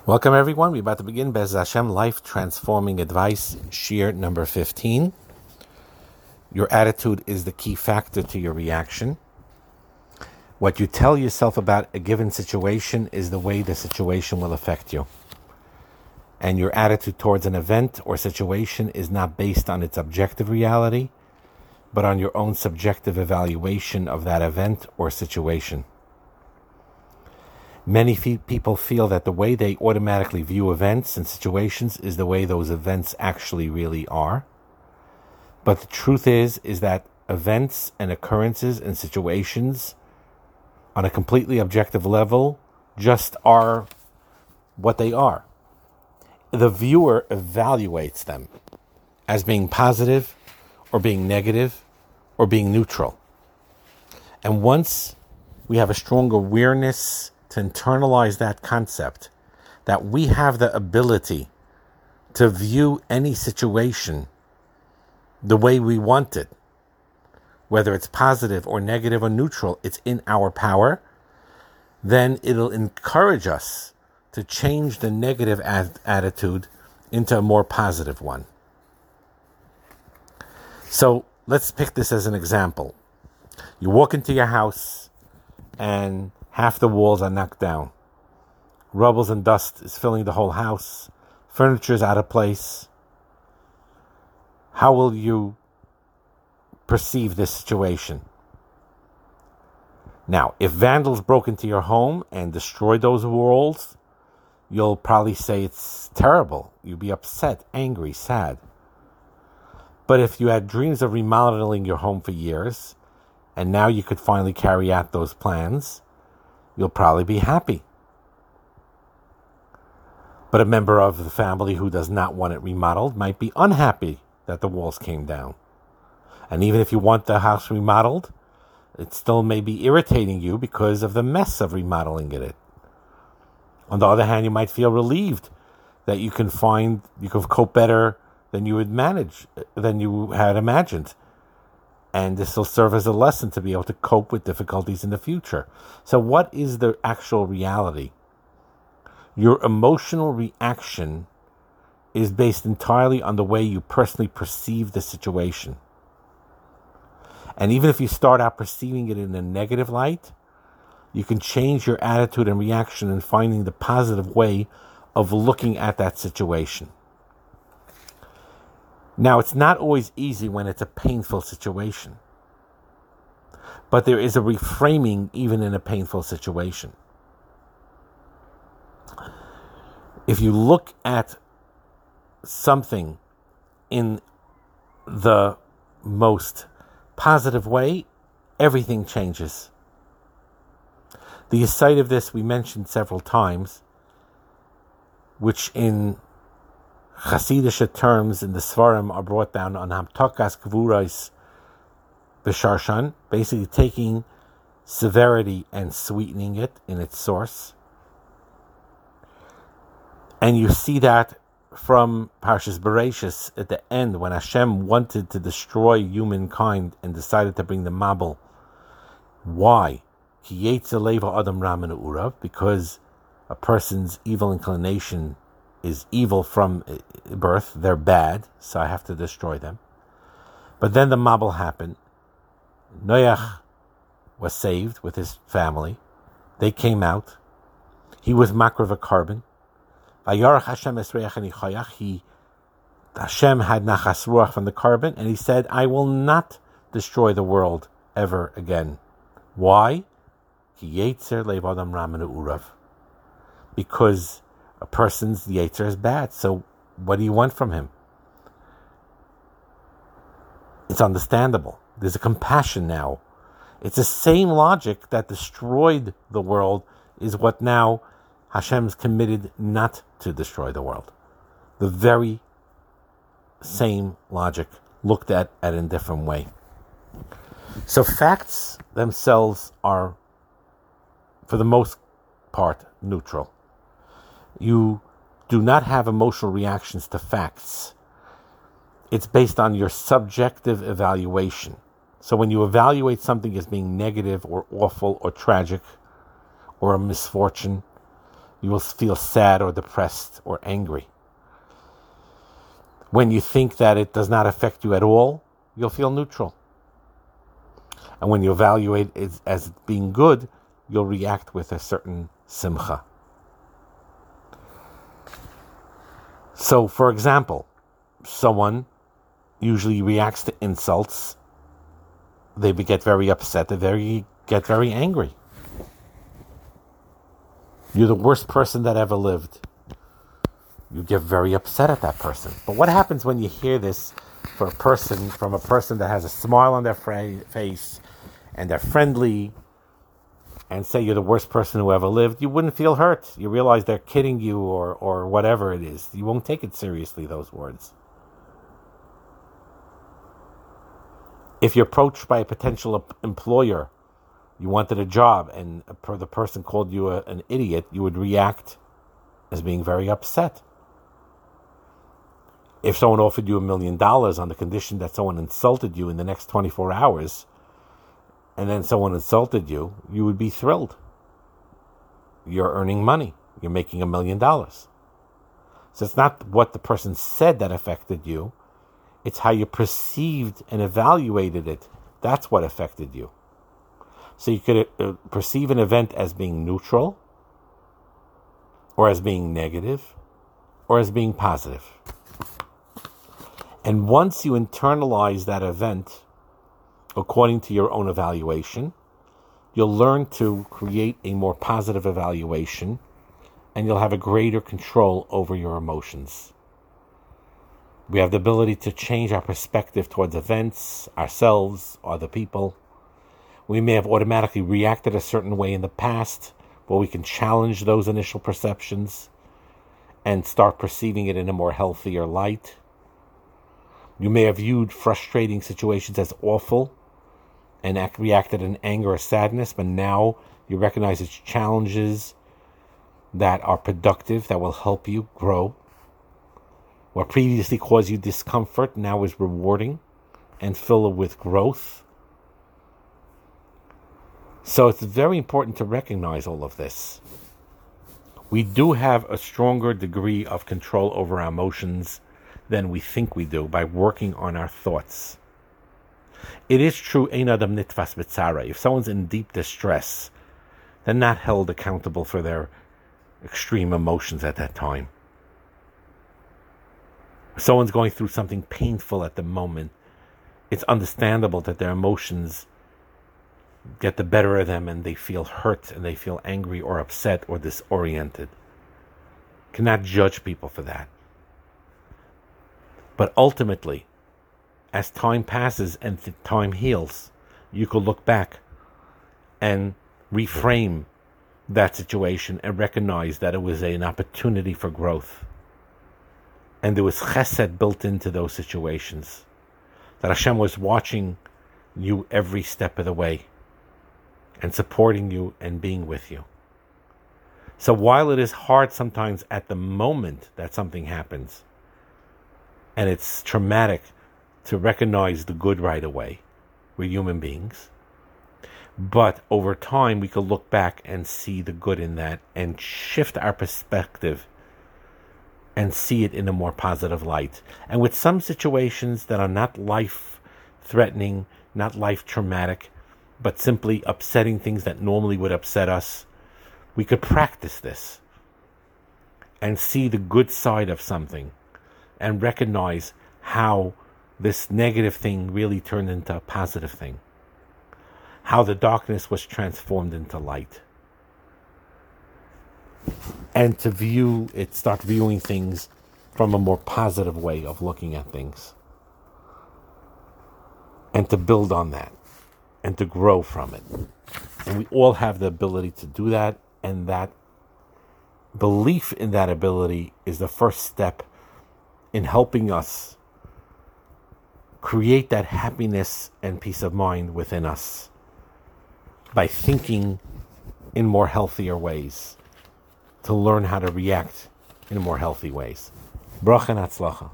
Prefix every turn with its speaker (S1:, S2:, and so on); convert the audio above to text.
S1: Welcome everyone. We're about to begin Bez Hashem Life Transforming Advice, Shiur number 15. Your attitude is the key factor to your reaction. What you tell yourself about a given situation is the way the situation will affect you. And your attitude towards an event or situation is not based on its objective reality, but on your own subjective evaluation of that event or situation. Many people feel that the way they automatically view events and situations is the way those events actually really are. But the truth is that events and occurrences and situations on a completely objective level just are what they are. The viewer evaluates them as being positive or being negative or being neutral. And once we have a strong awareness to internalize that concept, that we have the ability to view any situation the way we want it, whether it's positive or negative or neutral, it's in our power, then it'll encourage us to change the negative attitude into a more positive one. So let's pick this as an example. You walk into your house and half the walls are knocked down. Rubble and dust is filling the whole house. Furniture is out of place. How will you perceive this situation? Now, if vandals broke into your home and destroyed those walls, you'll probably say it's terrible. You'll be upset, angry, sad. But if you had dreams of remodeling your home for years, and now you could finally carry out those plans, you'll probably be happy. But a member of the family who does not want it remodeled might be unhappy that the walls came down. And even if you want the house remodeled, it still may be irritating you because of the mess of remodeling it. On the other hand, you might feel relieved that you can cope better than you had imagined. And this will serve as a lesson to be able to cope with difficulties in the future. So what is the actual reality? Your emotional reaction is based entirely on the way you personally perceive the situation. And even if you start out perceiving it in a negative light, you can change your attitude and reaction in finding the positive way of looking at that situation. Now, it's not always easy when it's a painful situation. But there is a reframing even in a painful situation. If you look at something in the most positive way, everything changes. The aside of this we mentioned several times, which in Hasidic terms in the Svarim are brought down on Hamtakas Kvurais B'Sharshan, basically taking severity and sweetening it in its source. And you see that from Parshas Bereishis at the end, when Hashem wanted to destroy humankind and decided to bring the Mabul. Why? Because a person's evil inclination is evil from birth. They're bad, so I have to destroy them. But then the Mabul happened. Noach was saved with his family. They came out. He was makriv a carbon. Hashem had nachas ruach from the carbon, and he said, I will not destroy the world ever again. Why? Because a person's yetzer is bad. So what do you want from him? It's understandable. There's a compassion now. It's the same logic that destroyed the world is what now Hashem's committed not to destroy the world. The very same logic looked at in a different way. So facts themselves are, for the most part, neutral. You do not have emotional reactions to facts. It's based on your subjective evaluation. So when you evaluate something as being negative or awful or tragic or a misfortune, you will feel sad or depressed or angry. When you think that it does not affect you at all, you'll feel neutral. And when you evaluate it as being good, you'll react with a certain simcha. So, for example, someone usually reacts to insults. They get very upset. They get very angry. You're the worst person that ever lived. You get very upset at that person. But what happens when you hear this from a person that has a smile on their face and they're friendly and say you're the worst person who ever lived? You wouldn't feel hurt. You realize they're kidding you or whatever it is. You won't take it seriously, those words. If you're approached by a potential employer, you wanted a job, and the person called you an idiot, you would react as being very upset. If someone offered you $1 million on the condition that someone insulted you in the next 24 hours, and then someone insulted you, you would be thrilled. You're earning money. You're making $1 million. So it's not what the person said that affected you. It's how you perceived and evaluated it. That's what affected you. So you could perceive an event as being neutral, or as being negative, or as being positive. And once you internalize that event according to your own evaluation, you'll learn to create a more positive evaluation, and you'll have a greater control over your emotions. We have the ability to change our perspective towards events, ourselves, other people. We may have automatically reacted a certain way in the past, but we can challenge those initial perceptions and start perceiving it in a more healthier light. You may have viewed frustrating situations as awful and reacted in anger or sadness, but now you recognize it's challenges that are productive, that will help you grow. What previously caused you discomfort now is rewarding and filled with growth. So it's very important to recognize all of this. We do have a stronger degree of control over our emotions than we think we do by working on our thoughts. It is true, ein adam nitfas b'tzara. If someone's in deep distress, they're not held accountable for their extreme emotions at that time. If someone's going through something painful at the moment, it's understandable that their emotions get the better of them and they feel hurt and they feel angry or upset or disoriented. Cannot judge people for that. But ultimately, as time passes and time heals, you could look back and reframe that situation and recognize that it was an opportunity for growth. And there was chesed built into those situations. That Hashem was watching you every step of the way and supporting you and being with you. So while it is hard sometimes at the moment that something happens, and it's traumatic to recognize the good right away, we're human beings, but over time we could look back and see the good in that and shift our perspective and see it in a more positive light. And with some situations that are not life-threatening, not life-traumatic, but simply upsetting things that normally would upset us, we could practice this and see the good side of something and recognize how this negative thing really turned into a positive thing, how the darkness was transformed into light. And to start viewing things from a more positive way of looking at things. And to build on that. And to grow from it. And we all have the ability to do that. And that belief in that ability is the first step in helping us create that happiness and peace of mind within us. By thinking in more healthier ways. To learn how to react in more healthy ways. Bracha and Hatzlacha.